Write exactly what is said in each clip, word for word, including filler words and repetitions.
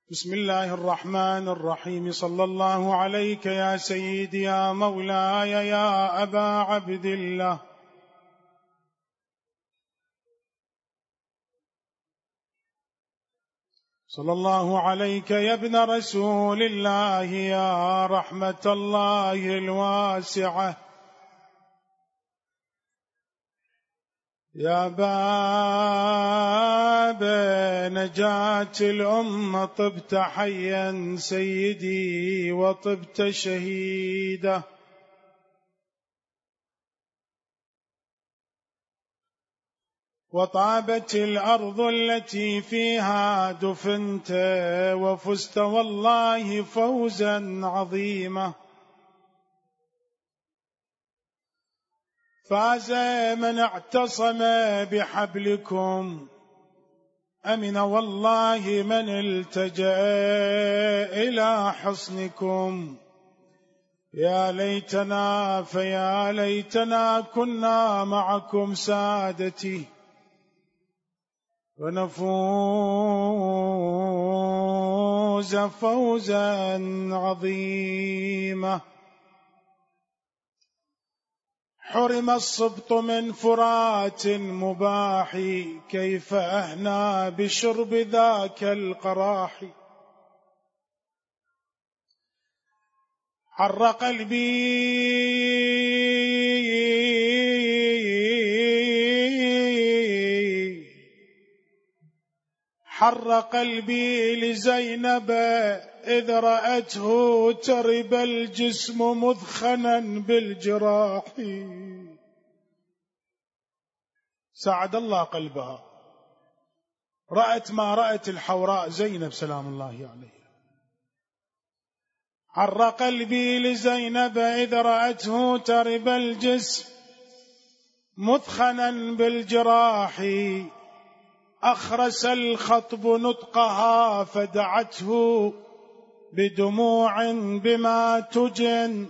بسم الله الرحمن الرحيم. صلى الله عليك يا سيدي يا مولاي يا أبا عبد الله. صلى الله عليك يا ابن رسول الله يا رحمة الله الواسعة، يا باب نجاة الأمة، طبت حيا سيدي وطبت شهيدا. وطابت الأرض التي فيها دفنت، وفزت والله فوزا عظيما. فاز من اعتصم بحبلكم، أمن والله من التجأ إلى حصنكم. يا ليتنا فيا ليتنا كنا معكم سادتي، ونفوز فوزا عظيما. حرم الصبط من فرات مباح، كيف أهنى بشرب ذاك القراح. حر قلبي حر قلبي لزينب إذ رأته ترب الجسم مثخنا بالجراح. سعد الله قلبها، رأت ما رأت الحوراء زينب سلام الله عليها. حر قلبي لزينب إذ رأته ترب الجسم مثخنا بالجراح. أخرس الخطب نطقها فدعته بدموع بما تجن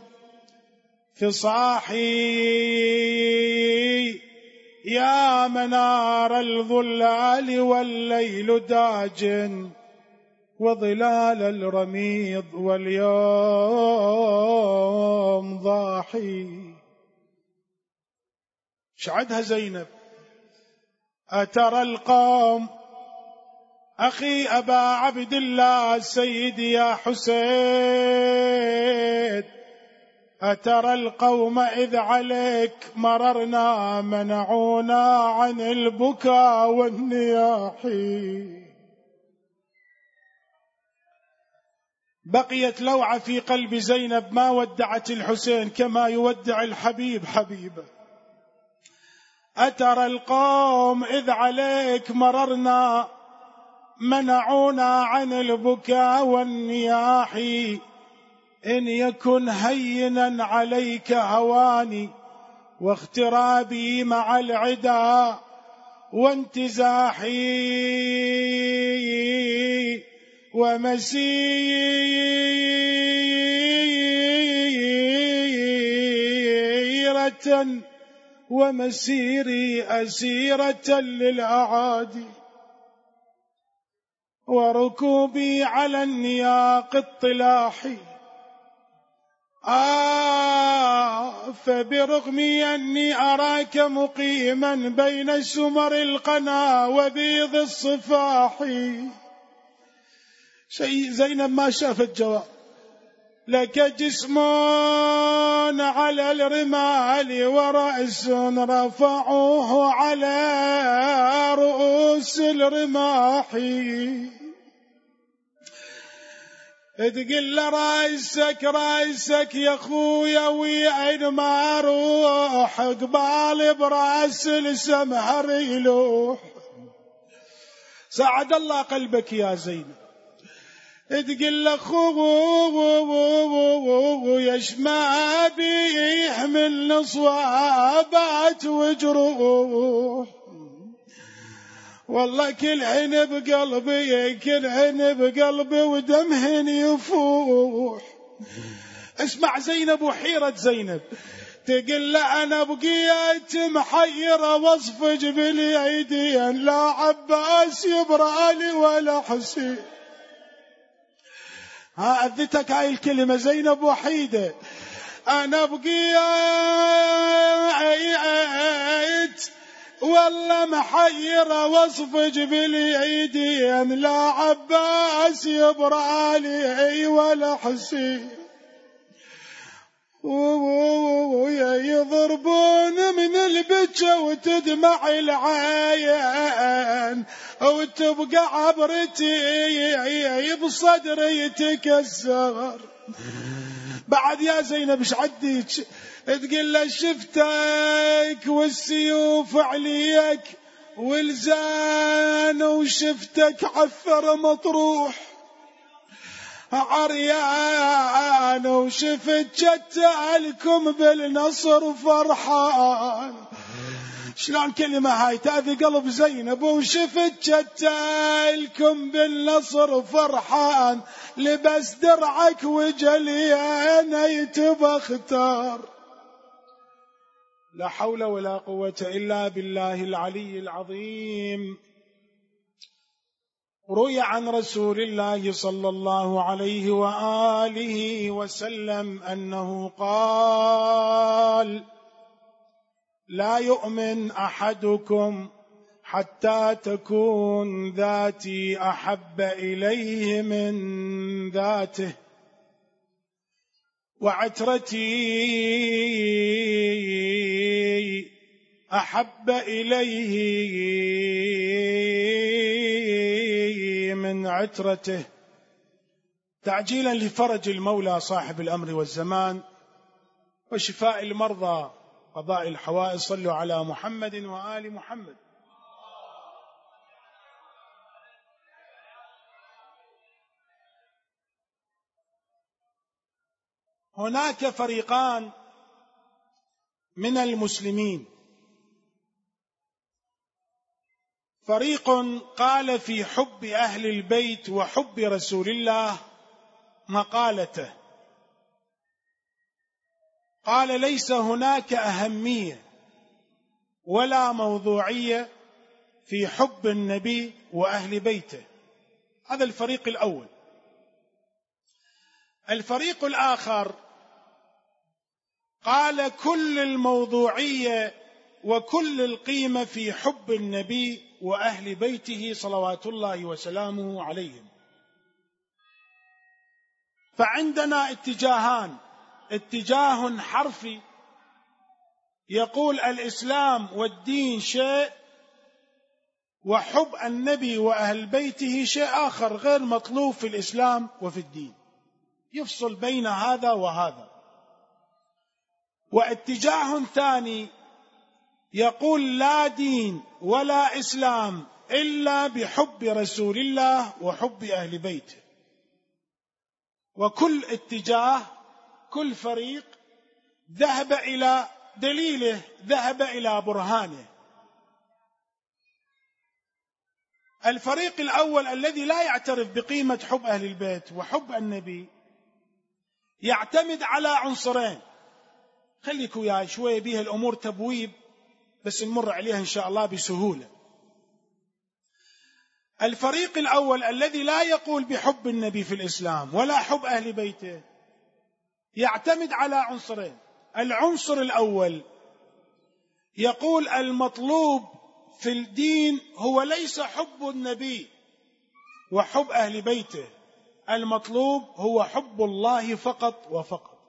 فصاحي. يا منار الظلال والليل داج، وظلال الرميض واليوم ضاحي. شعدها زينب، أترى القوم أخي أبا عبد الله سيدي يا حسين، أترى القوم إذ عليك مررنا منعونا عن البكاء والنياح. بقيت لوعة في قلب زينب ما ودعت الحسين كما يودع الحبيب حبيبه. أترى القوم إذ عليك مررنا منعونا عن البكاء والنياح. إن يكن هينا عليك هواني واغترابي مع العدا وانتزاحي. ومسيرة ومسيري أسيرة للأعادي، وركوبي على النياق الطلاحي. آه فبرغم أني أراك مقيما بين سمر القنا وبيض الصفاح. شيء زينب ما شافت جواب. لك جسم على الرمال ورأس رفعوه على رؤوس الرماح. تقل رأسك رأسك يا خويا وين ما روح، قبال براس السمهر يلوح. سعد الله قلبك يا زينب. تقل اخوه يشمع بي يحمل صوابات وجروح. والله كل عين بقلبي كل عين بقلبي ودمهن يفوح. اسمع زينب وحيرة زينب، تقل أنا بقيت محيرة واصفج باليدين، لا عباس يبرأ لي ولا حسين. ها أذتك هاي الكلمة زينب وحيدة. أنا بقيت والله محيرة واصفج باليدين، لا عباس يبرالي ولا حسين، يضربون من البجة وتدمع العين، وتبقى عبرتي بصدري تكسر. بعد يا زينب ايش عديك؟ تقول له شفتك والسيوف عليك والزان، وشفتك عثر مطروح عريان، وشفت جتالكم بالنصر فرحان. شلون كلمة هاي تأذي قلب زينب؟ وشفت جتالكم بالنصر فرحان، لبس درعك وجلياني تبختار. لا حول ولا قوة إلا بالله العلي العظيم. روي عن رسول الله صلى الله عليه وآله وسلم أنه قال: لا يؤمن أحدكم حتى تكون ذاتي أحب إليه من ذاته، وعترتي أحب إليه من عترته، تعجيلا لفرج المولى صاحب الأمر والزمان وشفاء المرضى قضاء الحوائج. صلوا على محمد وآل محمد. هناك فريقان من المسلمين، فريق قال في حب أهل البيت وحب رسول الله مقالته، قال: ليس هناك أهمية ولا موضوعية في حب النبي وأهل بيته. هذا الفريق الأول. الفريق الآخر قال: كل الموضوعية وكل القيمة في حب النبي وأهل بيته صلوات الله وسلامه عليهم. فعندنا اتجاهان: اتجاه حرفي يقول الإسلام والدين شيء، وحب النبي وأهل بيته شيء آخر غير مطلوب في الإسلام وفي الدين، يفصل بين هذا وهذا. واتجاه ثاني يقول: لا دين ولا إسلام إلا بحب رسول الله وحب أهل بيته. وكل اتجاه، كل فريق ذهب إلى دليله، ذهب إلى برهانه. الفريق الأول الذي لا يعترف بقيمة حب أهل البيت وحب النبي يعتمد على عنصرين. خليك وياي شوية بيها الأمور تبويب، بس نمر عليها إن شاء الله بسهولة. الفريق الأول الذي لا يقول بحب النبي في الإسلام ولا حب أهل بيته يعتمد على عنصرين. العنصر الأول يقول: المطلوب في الدين هو ليس حب النبي وحب أهل بيته، المطلوب هو حب الله فقط وفقط.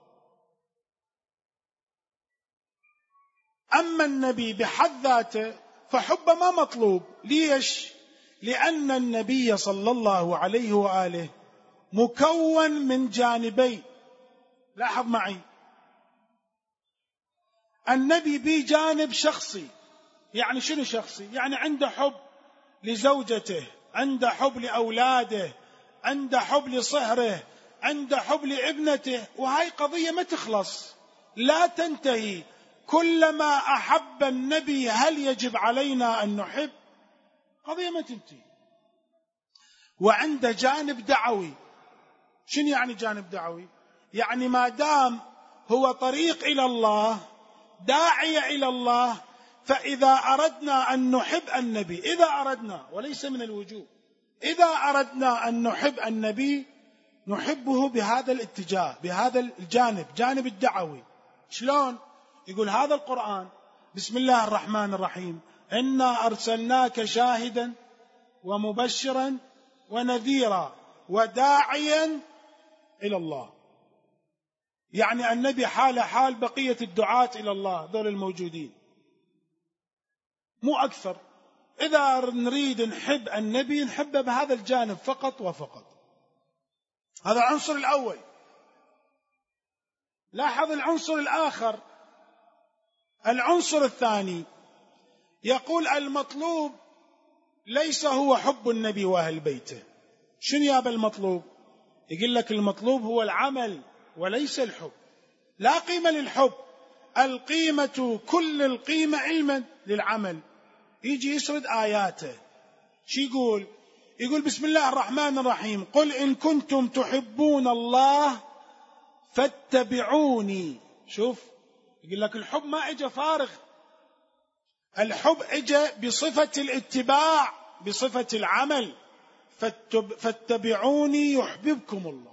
أما النبي بحد ذاته فحب ما مطلوب. ليش؟ لأن النبي صلى الله عليه وآله مكون من جانبين. لاحظ معي، النبي بجانب شخصي. يعني شنو شخصي؟ يعني عنده حب لزوجته، عنده حب لأولاده، عنده حب لصهره، عنده حب لابنته، وهاي قضية ما تخلص، لا تنتهي. كلما أحب النبي هل يجب علينا أن نحب؟ قضية ما تنتهي. وعنده جانب دعوي. شنو يعني جانب دعوي؟ يعني ما دام هو طريق إلى الله، داعية إلى الله، فإذا أردنا أن نحب النبي، إذا أردنا وليس من الوجوب، إذا أردنا أن نحب النبي نحبه بهذا الاتجاه، بهذا الجانب، جانب الدعوي. شلون؟ يقول هذا القرآن بسم الله الرحمن الرحيم إنا أرسلناك شاهدا ومبشرا ونذيرا وداعيا إلى الله. يعني النبي حال حال بقية الدعاة إلى الله ذول الموجودين، مو أكثر. إذا نريد نحب النبي نحبه بهذا الجانب فقط وفقط. هذا العنصر الأول. لاحظ العنصر الآخر، العنصر الثاني، يقول المطلوب ليس هو حب النبي وأهل بيته. شنو يابا المطلوب؟ يقول لك المطلوب هو العمل وليس الحب. لا قيمة للحب، القيمة كل القيمة علما للعمل. يجي يسرد آياته، شو يقول؟ يقول بسم الله الرحمن الرحيم قل إن كنتم تحبون الله فاتبعوني. شوف، يقول لك الحب ما اجى فارغ، الحب اجى بصفة الاتباع، بصفة العمل. فاتبعوني يحببكم الله.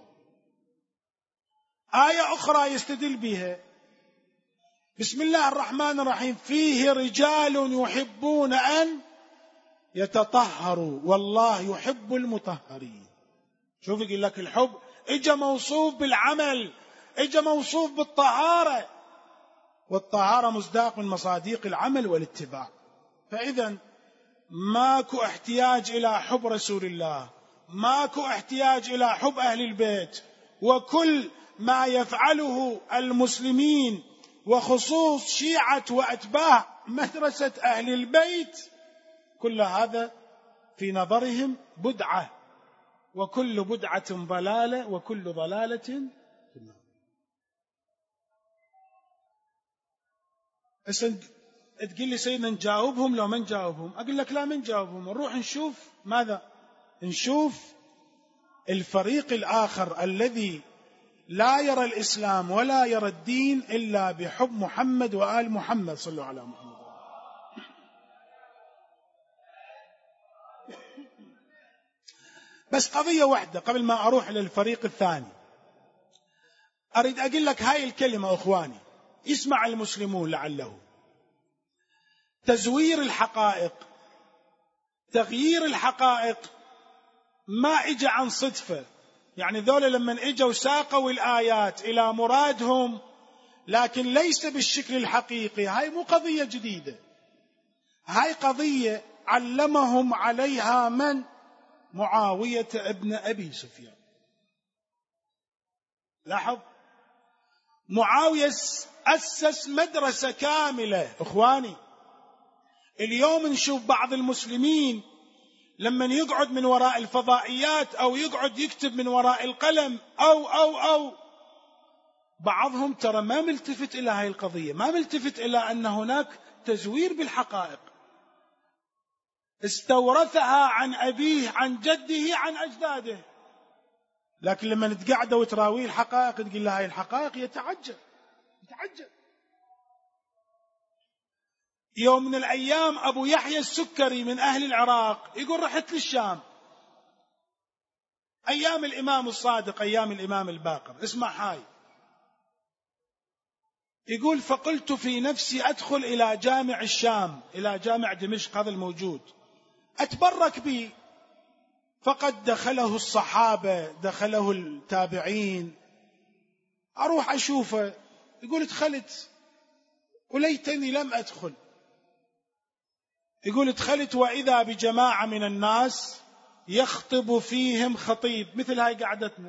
آية أخرى يستدل بها بسم الله الرحمن الرحيم فيه رجال يحبون أن يتطهروا والله يحب المطهرين. شوف، يقول لك الحب اجى موصوف بالعمل، اجى موصوف بالطهارة، والطهارة مصداق من مصاديق العمل والاتباع. فإذا ماكو احتياج إلى حب رسول الله، ماكو احتياج إلى حب أهل البيت، وكل ما يفعله المسلمين وخصوص شيعة وأتباع مدرسة أهل البيت كل هذا في نظرهم بدعة، وكل بدعة ضلالة، وكل ضلالة في النار. تقول لي سيدنا نجاوبهم لو ما نجاوبهم؟ أقول لك لا، من نجاوبهم نروح نشوف ماذا؟ نشوف الفريق الآخر الذي لا يرى الإسلام ولا يرى الدين إلا بحب محمد وآل محمد. صلوا على محمد. بس قضية واحدة قبل ما أروح للفريق الثاني، أريد أقول لك هاي الكلمة أخواني، يسمع المسلمون لعله. تزوير الحقائق، تغيير الحقائق ما إجا عن صدفة. يعني ذولا لما إجوا ساقوا الآيات إلى مرادهم، لكن ليس بالشكل الحقيقي. هاي مو قضية جديدة، هاي قضية علمهم عليها من؟ معاوية ابن أبي سفيان. لاحظ، معاوية أسس مدرسة كاملة. إخواني، اليوم نشوف بعض المسلمين لما يقعد من وراء الفضائيات أو يقعد يكتب من وراء القلم أو أو أو بعضهم ترى ما ملتفت إلى هاي القضية، ما ملتفت إلى أن هناك تزوير بالحقائق، استورثها عن أبيه عن جده عن أجداده. لكن لما نتقعد وتراويه الحقائق تقول له هاي الحقائق، يتعجب يتعجب. يوم من الأيام أبو يحيى السكري من أهل العراق يقول رحت للشام أيام الإمام الصادق، أيام الإمام الباقر. اسمع هاي، يقول فقلت في نفسي أدخل إلى جامع الشام، إلى جامع دمشق هذا الموجود، أتبرك به. فقد دخله الصحابة، دخله التابعين، أروح أشوفه. يقول ادخلت وليتني لم أدخل. يقول ادخلت وإذا بجماعة من الناس يخطب فيهم خطيب مثل هاي قعدتنا.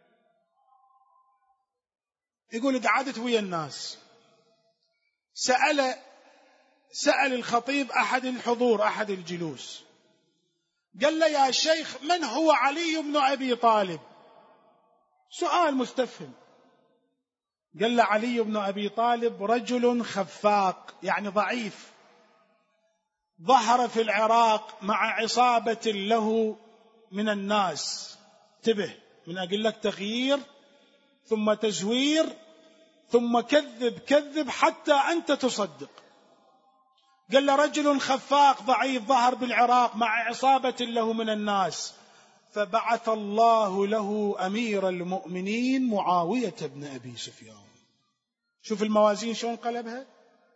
يقول قعدت ويا الناس، سأل سأل الخطيب أحد الحضور أحد الجلوس، قال له يا شيخ من هو علي بن أبي طالب؟ سؤال مستفهم. قال له علي بن أبي طالب رجل خفاق، يعني ضعيف، ظهر في العراق مع عصابة له من الناس. انتبه، من أقول لك تغيير ثم تزوير ثم كذب كذب حتى أنت تصدق. قال له رجل خفاق ضعيف ظهر بالعراق مع عصابة له من الناس، فبعث الله له أمير المؤمنين معاوية بن أبي سفيان. شوف الموازين شلون قلبها.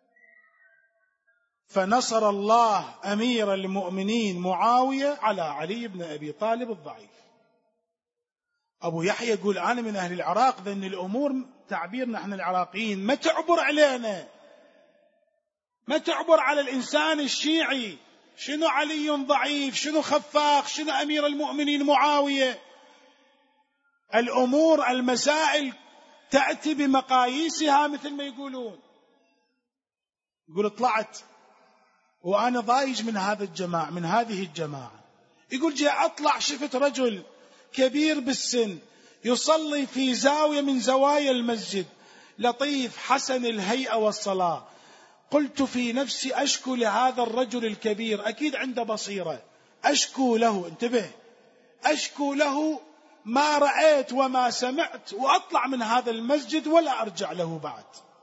فنصر الله أمير المؤمنين معاوية على علي بن أبي طالب الضعيف. أبو يحيى يقول أنا من أهل العراق، ذن الأمور تعبيرنا احنا العراقيين ما تعبر علينا، ما تعبر على الإنسان الشيعي. شنو علي ضعيف، شنو خفاق، شنو أمير المؤمنين معاوية. الأمور المسائل تأتي بمقاييسها مثل ما يقولون. يقول طلعت وأنا ضايج من هذا الجماعة، من هذه الجماعة. يقول جاء أطلع شفت رجل كبير بالسن يصلي في زاوية من زوايا المسجد، لطيف حسن الهيئة والصلاة. قلت في نفسي أشكو لهذا الرجل الكبير، أكيد عنده بصيرة، أشكو له، انتبه، أشكو له ما رأيت وما سمعت، وأطلع من هذا المسجد ولا أرجع له بعد.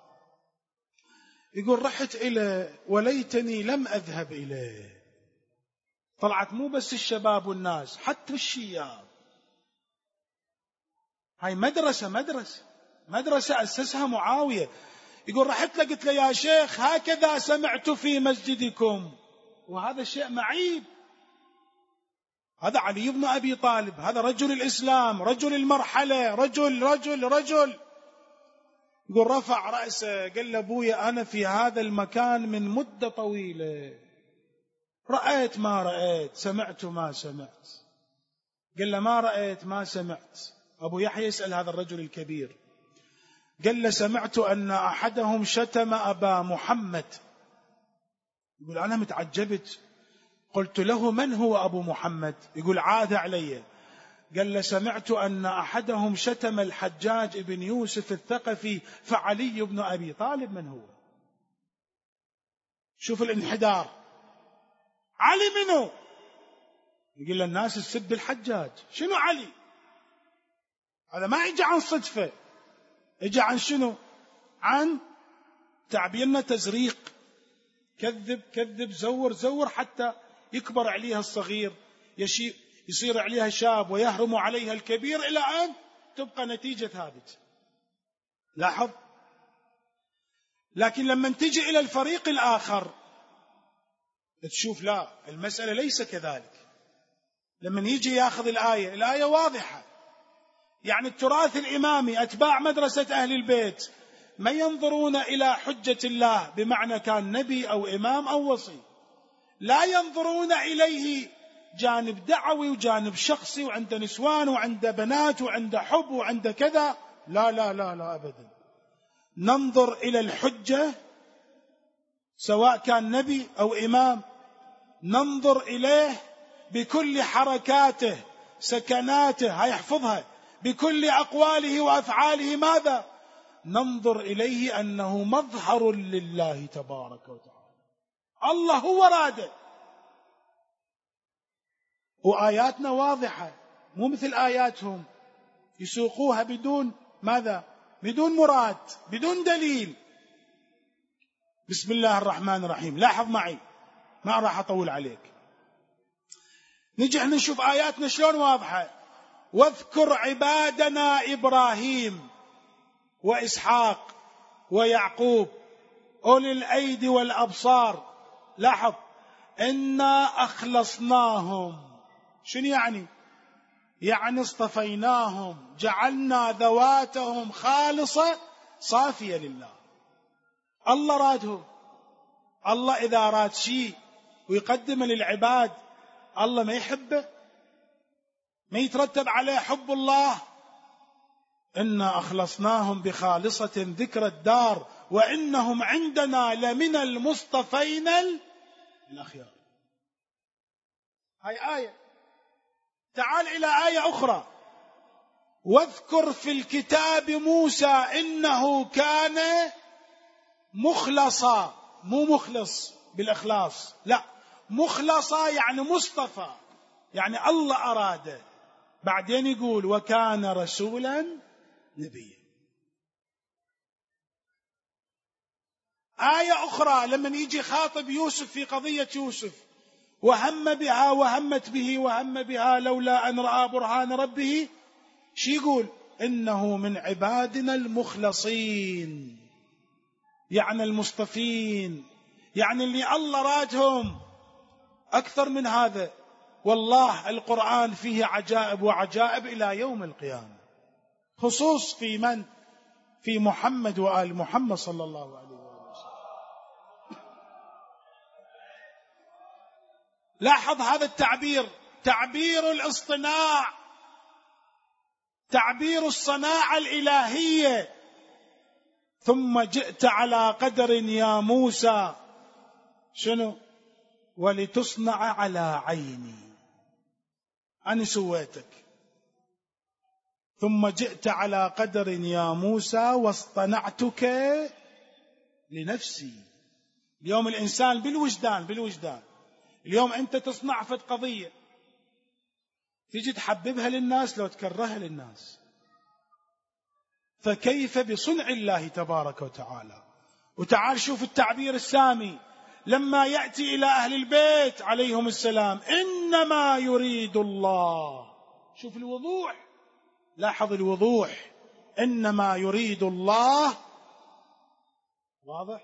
يقول رحت إليه وليتني لم أذهب إليه. طلعت مو بس الشباب والناس، حتى الشياب. هاي مدرسة مدرسة مدرسة أسسها معاوية. يقول رحت له قلت له يا شيخ هكذا سمعت في مسجدكم، وهذا شيء معيب. هذا علي بن أبي طالب، هذا رجل الإسلام، رجل المرحلة، رجل رجل رجل. يقول رفع رأسه قال له أبويا أنا في هذا المكان من مدة طويلة، رأيت ما رأيت، سمعت ما سمعت. قال له ما رأيت ما سمعت. أبو يحيى يسأل هذا الرجل الكبير، قال له سمعت أن أحدهم شتم أبا محمد. يقول أنا متعجبت، قلت له من هو أبو محمد؟ يقول عاد علي، قال له سمعت أن أحدهم شتم الحجاج بن يوسف الثقفي، فعلي بن أبي طالب من هو؟ شوف الانحدار. علي منه؟ يقول له الناس تسب الحجاج، شنو علي؟ هذا ما يجي عن صدفة، يجي عن شنو؟ عن تعبيرنا تزريق، كذب كذب، زور زور، حتى يكبر عليها الصغير، يصير عليها شاب ويهرم عليها الكبير، إلى أن تبقى نتيجة ثابت. لاحظ. لكن لما تجي إلى الفريق الآخر تشوف لا، المسألة ليس كذلك. لما يجي ياخذ الآية، الآية واضحة، يعني التراث الإمامي، أتباع مدرسة أهل البيت ما ينظرون إلى حجة الله بمعنى كان نبي أو إمام أو وصي، لا ينظرون إليه جانب دعوي وجانب شخصي، وعند نسوان وعند بنات وعند حب وعند كذا، لا لا لا لا أبدا. ننظر إلى الحجة سواء كان نبي أو إمام، ننظر إليه بكل حركاته سكناته، هاي يحفظها، بكل أقواله وأفعاله. ماذا؟ ننظر إليه أنه مظهر لله تبارك وتعالى، الله هو راده. وآياتنا واضحة، مو مثل آياتهم يسوقوها بدون ماذا؟ بدون مراد، بدون دليل. بسم الله الرحمن الرحيم. لاحظ معي، ما راح أطول عليك. نجي احنا نشوف آياتنا شلون واضحة. واذكر عبادنا إبراهيم وإسحاق ويعقوب أولي الأيدي والأبصار. لاحظ، إنا أخلصناهم. شنو يعني؟ يعني اصطفيناهم، جعلنا ذواتهم خالصة صافية لله. الله رادهم. الله إذا أراد شيء ويقدمه للعباد، الله ما يحبه، ما يترتب عليه حب الله. إنا أخلصناهم بخالصة ذكر الدار وإنهم عندنا لمن المصطفين الأخيار. هاي آية. تعال إلى آية أخرى. واذكر في الكتاب موسى إنه كان مخلصا، مو مخلص بالإخلاص، لا، مخلصا يعني مصطفى، يعني الله أراده. بعدين يقول وكان رسولا نبيا. آية أخرى لما يجي خاطب يوسف في قضية يوسف، وهم بها وهمت به وهم بها لولا أن رأى برهان ربه، شي يقول؟ إنه من عبادنا المخلصين، يعني المصطفين، يعني اللي الله رادهم. أكثر من هذا، والله القرآن فيه عجائب وعجائب إلى يوم القيامة، خصوص في من؟ في محمد وآل محمد صلى الله عليه وسلم. لاحظ هذا التعبير، تعبير الاصطناع، تعبير الصناعة الإلهية. ثم جئت على قدر يا موسى، شنو؟ ولتصنع على عيني، أنا سويتك. ثم جئت على قدر يا موسى واصطنعتك لنفسي. اليوم الإنسان بالوجدان بالوجدان اليوم أنت تصنع فد قضية، تيجي تحببها للناس لو تكرهها للناس، فكيف بصنع الله تبارك وتعالى؟ وتعال شوف التعبير السامي لما يأتي إلى أهل البيت عليهم السلام، إنما يريد الله. شوف الوضوح، لاحظ الوضوح، إنما يريد الله. واضح؟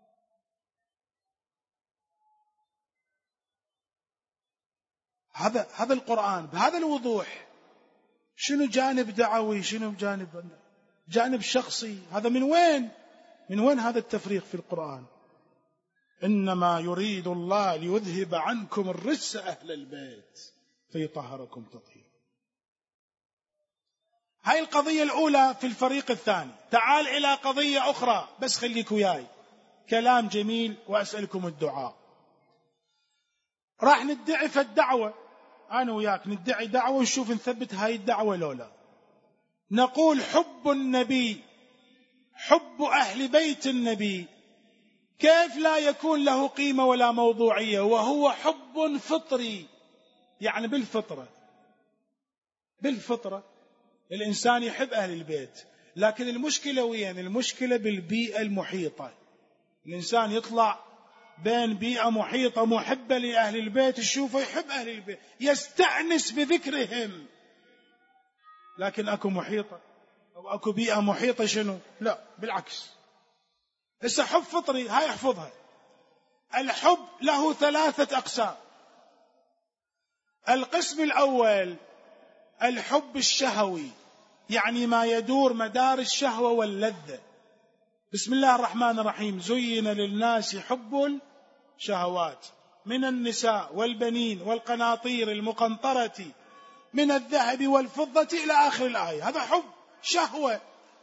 هذا هذا القرآن بهذا الوضوح. شنو جانب دعوي، شنو جانب جانب شخصي؟ هذا من وين؟ من وين هذا التفريق في القرآن؟ إنما يريد الله ليذهب عنكم الرجس أهل البيت فيطهركم تطهيرا. هاي القضية الأولى في الفريق الثاني. تعال إلى قضية أخرى، بس خليك وياي، كلام جميل وأسألكم الدعاء. راح ندعي في الدعوة، أنا وياك ندعي دعوة ونشوف نثبت هاي الدعوة لولا. نقول حب النبي، حب أهل بيت النبي، كيف لا يكون له قيمة ولا موضوعية وهو حب فطري؟ يعني بالفطرة، بالفطرة الإنسان يحب أهل البيت. لكن المشكلة وين؟ المشكلة بالبيئة المحيطة. الإنسان يطلع بين بيئة محيطة محبة لأهل البيت، يشوفه يحب أهل البيت، يستأنس بذكرهم. لكن أكو محيطة أو أكو بيئة محيطة شنو؟ لا، بالعكس. هسه حب فطري، هاي احفظها. الحب له ثلاثة أقسام. القسم الأول الحب الشهوي، يعني ما يدور مدار الشهوة واللذة. بسم الله الرحمن الرحيم، زين للناس حب الشهوات من النساء والبنين والقناطير المقنطرة من الذهب والفضة إلى آخر الآية. هذا حب شهوة.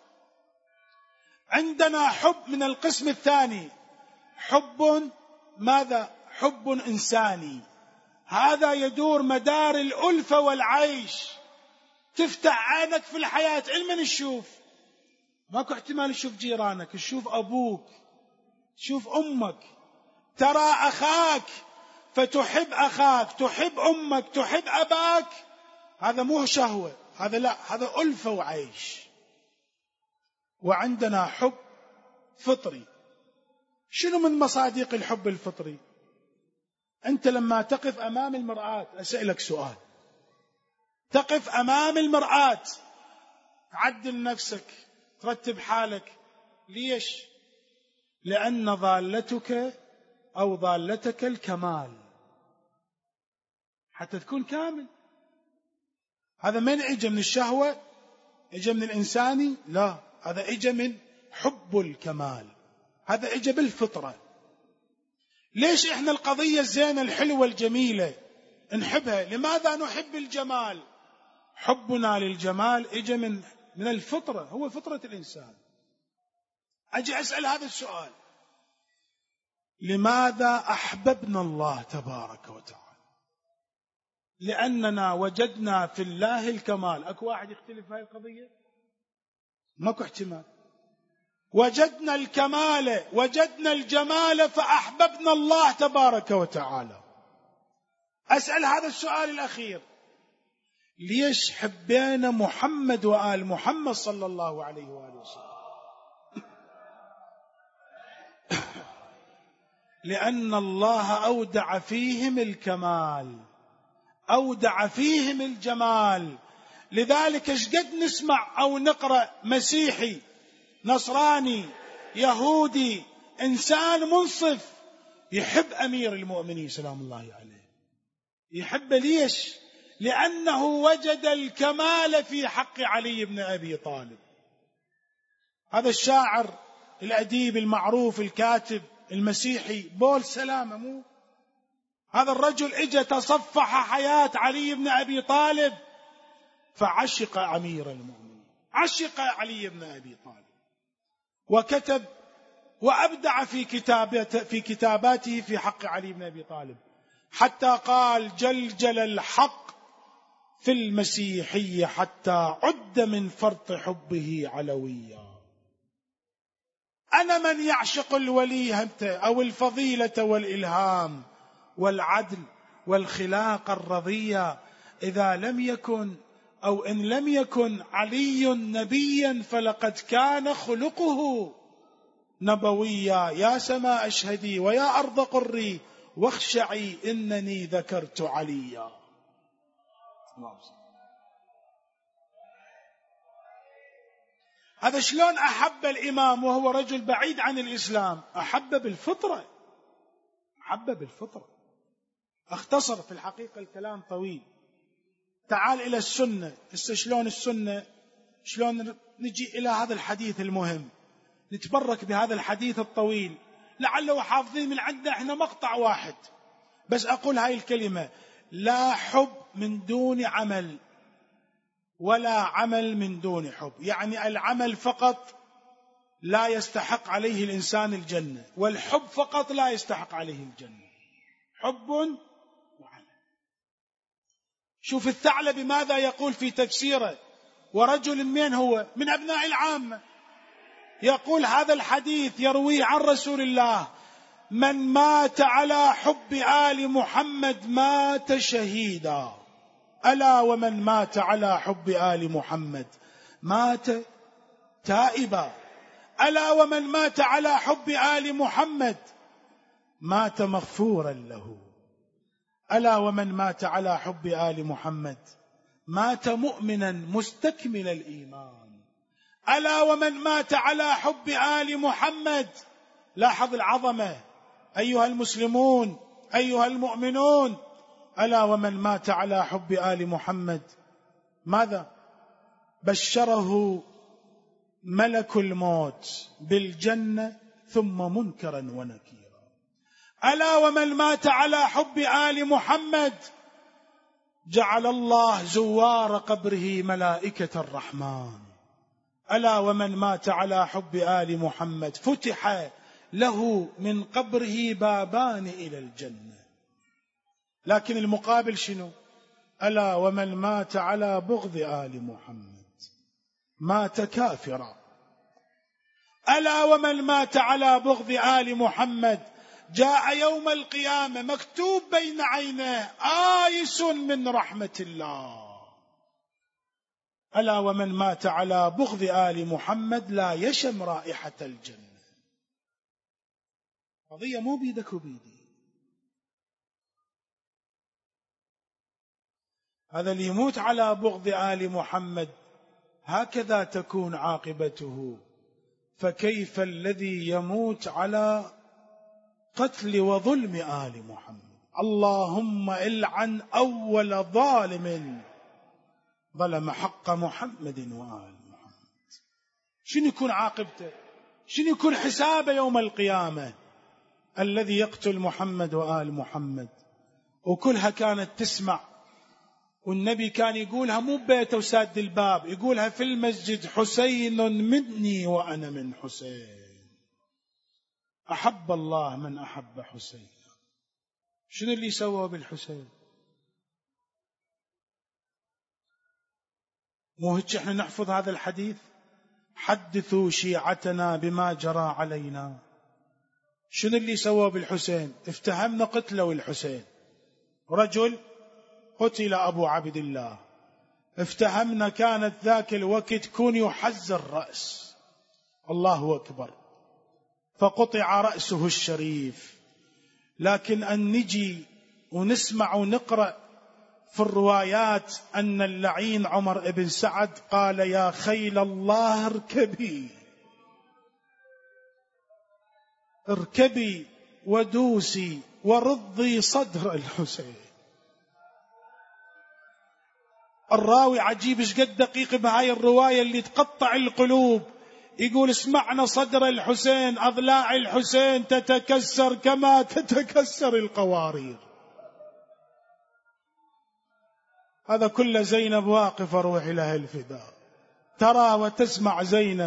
عندنا حب من القسم الثاني، حب ماذا؟ حب إنساني. هذا يدور مدار الألفة والعيش. تفتح عينك في الحياة، علما تشوف، ماكو احتمال تشوف جيرانك، تشوف أبوك، تشوف أمك، ترى أخاك فتحب أخاك، تحب أمك، تحب أباك. هذا مو شهوة، هذا لا، هذا ألفة وعيش. وعندنا حب فطري. شنو من مصادق الحب الفطري؟ أنت لما تقف أمام المرآة، أسألك سؤال، تقف أمام المرآة تعدل نفسك، ترتب حالك، ليش؟ لأن ضالتك أو ضالتك الكمال، حتى تكون كامل. هذا من اجى من الشهوة؟ اجى من الإنساني؟ لا، هذا اجى من حب الكمال، هذا اجى بالفطرة. ليش احنا القضية الزينة الحلوة الجميلة نحبها؟ لماذا نحب الجمال؟ حبنا للجمال اجى من من الفطرة، هو فطرة الإنسان. أجي أسأل هذا السؤال، لماذا أحببنا الله تبارك وتعالى؟ لأننا وجدنا في الله الكمال. أكو واحد يختلف في هذه القضية؟ ماكو احتمال. وجدنا الكمال، وجدنا الجمال، فأحببنا الله تبارك وتعالى. أسأل هذا السؤال الأخير، ليش حبينا محمد وآل محمد صلى الله عليه وآله وسلم؟ لأن الله أودع فيهم الكمال، أودع فيهم الجمال. لذلك اشقد نسمع أو نقرأ مسيحي، نصراني، يهودي، إنسان منصف يحب أمير المؤمنين سلام الله عليه، يحب. ليش؟ لأنه وجد الكمال في حق علي بن أبي طالب. هذا الشاعر الأديب المعروف الكاتب المسيحي بول سلامة، مو هذا الرجل اجى تصفح حياة علي بن أبي طالب فعشق أمير المؤمنين، عشق علي بن أبي طالب، وكتب وأبدع في كتابته في كتاباته في حق علي بن أبي طالب، حتى قال: جلجل الحق في المسيحية حتى عد من فرط حبه علويا. أنا من يعشق الولي أو الفضيلة والإلهام والعدل والخلاق الرضية، إذا لم يكن أو إن لم يكن علي نبيا فلقد كان خلقه نبويا. يا سماء اشهدي ويا أرض قري واخشعي إنني ذكرت عليا. هذا شلون أحب الإمام وهو رجل بعيد عن الإسلام؟ أحب بالفطرة، أحب بالفطرة. اختصر في الحقيقة الكلام طويل. تعال إلى السنة. شلون السنة، شلون نجي إلى هذا الحديث المهم، نتبرك بهذا الحديث الطويل، لعله حافظين من عندنا احنا مقطع واحد بس. أقول هاي الكلمة: لا حب من دون عمل، ولا عمل من دون حب. يعني العمل فقط لا يستحق عليه الإنسان الجنة، والحب فقط لا يستحق عليه الجنة. حب وعمل. شوف الثعلب ماذا يقول في تفسيره، ورجل من هو من أبناء العامة، يقول هذا الحديث يرويه عن رسول الله: من مات على حب آل محمد مات شهيدا، ألا ومن مات على حب آل محمد مات تائبا، ألا ومن مات على حب آل محمد مات مغفورا له، ألا ومن مات على حب آل محمد مات مؤمنا مستكمل الإيمان، ألا ومن مات على حب آل محمد. لاحظ العظمة أيها المسلمون أيها المؤمنون. ألا ومن مات على حب آل محمد ماذا؟ بشره ملك الموت بالجنة ثم منكرا ونكيرا. ألا ومن مات على حب آل محمد جعل الله زوار قبره ملائكة الرحمن. ألا ومن مات على حب آل محمد فتح له من قبره بابان إلى الجنة. لكن المقابل شنو؟ ألا ومن مات على بغض آل محمد مات كافرا. ألا ومن مات على بغض آل محمد جاء يوم القيامة مكتوب بين عينيه آيس من رحمة الله. ألا ومن مات على بغض آل محمد لا يشم رائحة الجنة. قضية مو بيدك وبيدي. هذا اللي يموت على بغض آل محمد هكذا تكون عاقبته، فكيف الذي يموت على قتل وظلم آل محمد؟ اللهم العن أول ظالم ظلم حق محمد وآل محمد. شنو يكون عاقبته؟ شنو يكون حسابه يوم القيامة؟ الذي يقتل محمد وآل محمد. وكلها كانت تسمع، والنبي كان يقولها مو ببيته وساد الباب، يقولها في المسجد: حسين مني وأنا من حسين، أحب الله من أحب حسين. شنو اللي سوى بالحسين؟ مو هيك احنا نحفظ هذا الحديث: حدثوا شيعتنا بما جرى علينا. شنو اللي سوى بالحسين؟ افتهمنا قتلوا الحسين، رجل قتل أبو عبد الله، افتهمنا كانت ذاك الوقت كون يحز الرأس، الله أكبر، فقطع رأسه الشريف لكن أن نجي ونسمع ونقرأ في الروايات أن اللعين عمر بن سعد قال يا خيل الله اركبي اركبي ودوسي ورضي صدر الحسين. الراوي عجيب ايش قد دقيق بهاي الرواية اللي تقطع القلوب. يقول اسمعنا صدر الحسين، أضلاع الحسين تتكسر كما تتكسر القوارير. هذا كل زينب واقفة روحي لها الفداء. ترى وتسمع زينب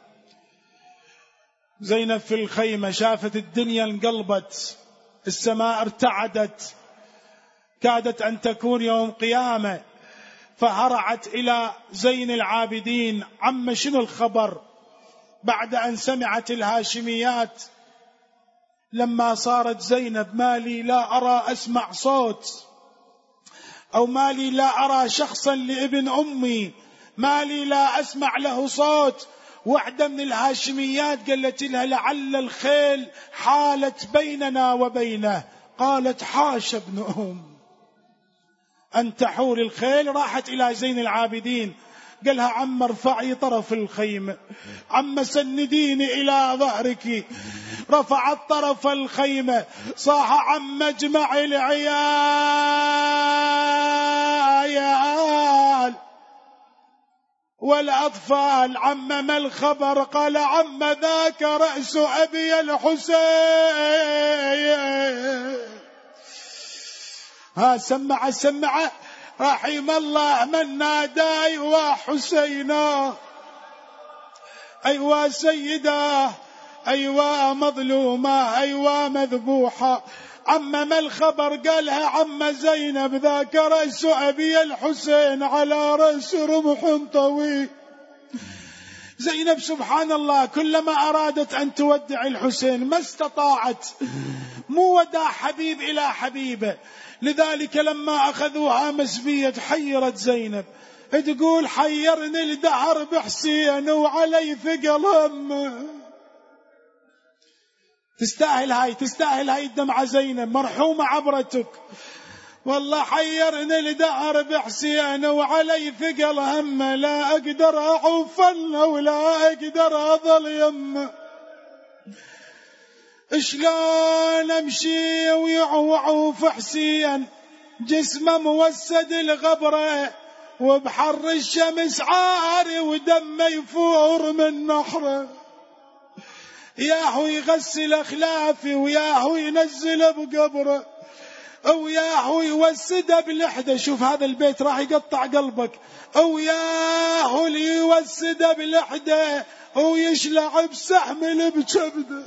زينب في الخيمة، شافت الدنيا انقلبت، السماء ارتعدت، كادت أن تكون يوم قيامة، فهرعت إلى زين العابدين. عم شنو الخبر؟ بعد أن سمعت الهاشميات لما صارت زينب مالي لا أرى أسمع صوت، أو مالي لا أرى شخصا لابن أمي، مالي لا أسمع له صوت. واحدة من الهاشميات قالت لها لعل الخيل حالت بيننا وبينه. قالت حاش ابن أم أن تحول الخيل. راحت إلى زين العابدين قالها عم ارفعي طرف الخيمة، عم سنديني إلى ظهرك. رفعت طرف الخيمة، صاح عم اجمع العيال والأطفال. عم ما الخبر؟ قال عم ذاك رأس أبي الحسين. ها سمع سمع رحم الله من نادى أيوا حسينا، أيوا سيدة، أيوا مظلومة، أيوا مذبوحة. عم ما الخبر؟ قالها عم زينب ذاك رأس أبي الحسين على رأس رمح طويل. زينب سبحان الله كلما أرادت أن تودع الحسين ما استطاعت، مو وداع حبيب إلى حبيبه. لذلك لما أخذوها مسبية حيرت زينب، تقول حيرني الدهر بحسين وعلي ثقل همه. تستاهل هاي، تستاهل هاي الدمعة زينب، مرحومة عبرتك. والله حيرني الدهر بحسين وعلي ثقل همه، لا أقدر أعوفنه ولا أقدر أظل يمه. شلون امشي ويعوعوف حسين جسمه موسد الغبره، وبحر الشمس عاري ودمه يفور من نحره. ياهو يغسل اخلافي وياهو ينزل بقبره، وياهو يوسده بلحده. شوف هذا البيت راح يقطع قلبك. وياهو اللي يوسده بلحده ويشلع بسحمل بكبده.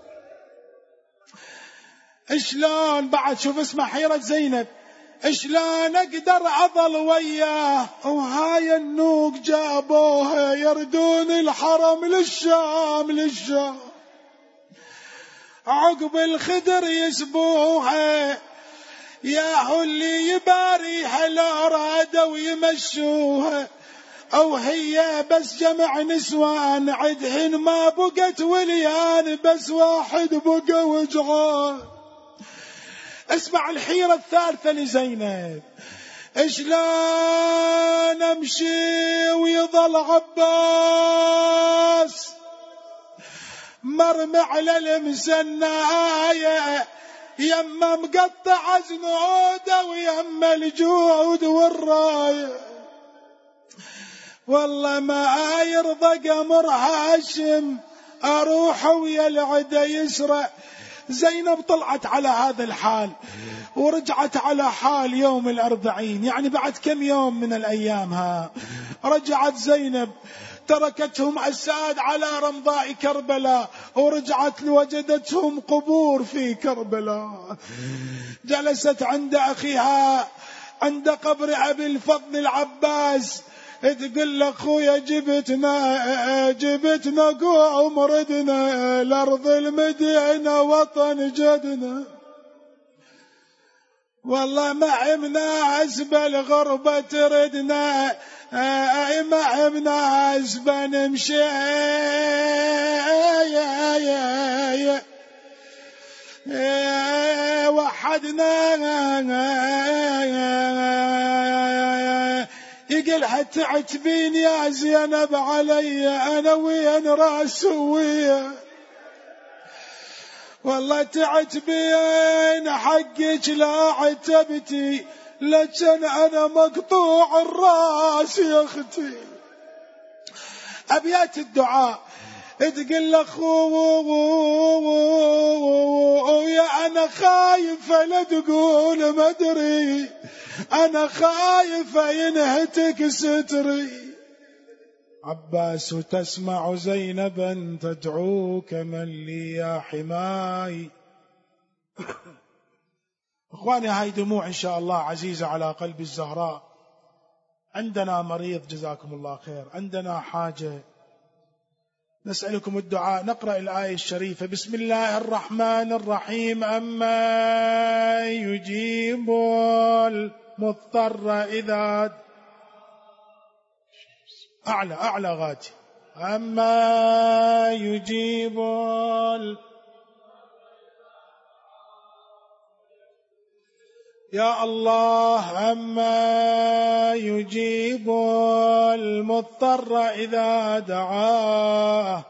شلون بعد؟ شوف اسمع حيرة زينب، شلون اقدر اظل وياه وهاي النوق جابوها يردون الحرم للشام للشام، عقب الخدر يسبوها. ياهو اللي يباريها لا رادوا يمشوها، او هي بس جمع نسوان عدهن ما بقت وليان، بس واحد بقى وجعان. اسمع الحيرة الثالثة لزينب، شلون امشي ويظل عباس مرمي على المسناية، يما مقطع زنوده ويما الجود والراية. والله ما يرضى قمر هاشم اروح ويا العدا يسرع. زينب طلعت على هذا الحال ورجعت على حال يوم الأربعين، يعني بعد كم يوم من الأيام ها رجعت زينب، تركتهم أساد على رمضاء كربلاء ورجعت لوجدتهم قبور في كربلاء. جلست عند أخيها عند قبر أبي الفضل العباس تقول له أخويا جبتنا جبتنا قوم ردنا الأرض المدينة وطن جدنا، والله ما عمنا أسبل غربة تردنا، أي ما عمنا أسبل نمشي. وحدنا يقلها تعتبين يا زينب علي أنا وين راسوية والله تعتبين حقك لا عتبتي لكن أنا مقطوع الراس يا أختي. أبيات الدعاء تقول أخويا أنا خايفة لا تقول ما أدري أنا خايفة ينهتك ستري. عباس تسمع زينبا تدعوك من لي يا حماي. إخواني هاي دموع إن شاء الله عزيزة على قلب الزهراء. عندنا مريض جزاكم الله خير، عندنا حاجة، نسألكم الدعاء. نقرأ الآية الشريفة. بسم الله الرحمن الرحيم. أما يجيب المضطر إذا أعلى أعلى غاتي. أما يجيب يا الله. أما يجيب المضطر إذا دعاه.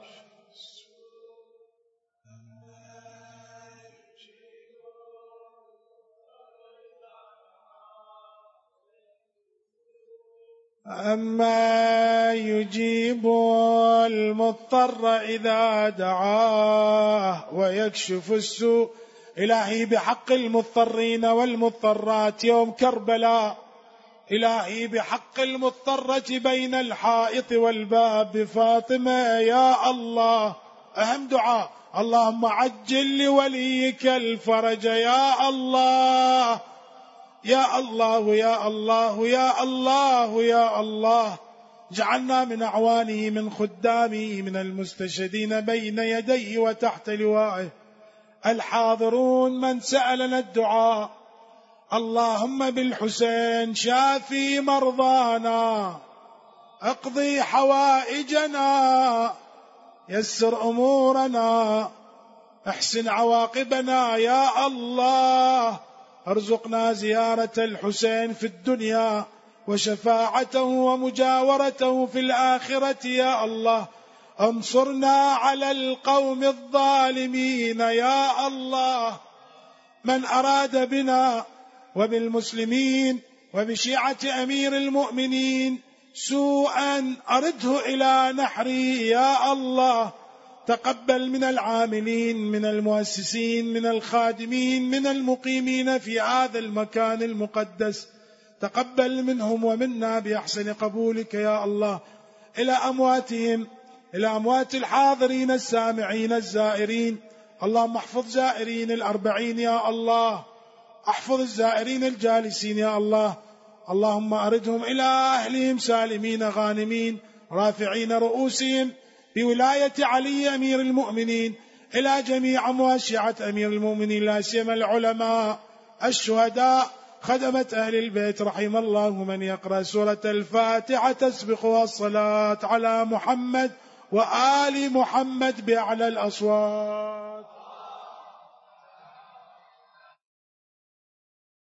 أما يجيب المضطر إذا دعاه ويكشف السوء. إلهي بحق المضطرين والمضطرات يوم كربلاء، إلهي بحق المضطرة بين الحائط والباب بفاطمة يا الله. أهم دعاء اللهم عجل لوليك الفرج يا الله يا الله يا الله يا الله يا الله. جعلنا من أعوانه من خدامه من المستشهدين بين يديه وتحت لوائه. الحاضرون من سألنا الدعاء. اللهم بالحسين شافي مرضانا، اقضي حوائجنا، يسر أمورنا، احسن عواقبنا يا الله. ارزقنا زيارة الحسين في الدنيا وشفاعته ومجاورته في الآخرة يا الله. انصرنا على القوم الظالمين يا الله. من أراد بنا وبالمسلمين وبشيعة أمير المؤمنين سوءا أرده إلى نحري يا الله. تقبل من العاملين من المؤسسين من الخادمين من المقيمين في هذا المكان المقدس، تقبل منهم ومنا بأحسن قبولك يا الله. إلى أمواتهم، إلى أموات الحاضرين السامعين الزائرين، اللهم احفظ زائرين الأربعين يا الله، احفظ الزائرين الجالسين يا الله. اللهم أردهم إلى أهلهم سالمين غانمين رافعين رؤوسهم بولاية علي أمير المؤمنين. إلى جميع أموات شيعة أمير المؤمنين لا سيما العلماء الشهداء خدمة أهل البيت، رحم الله من يقرأ سورة الفاتحة تسبقها الصلاة على محمد وآل محمد بأعلى الأصوات.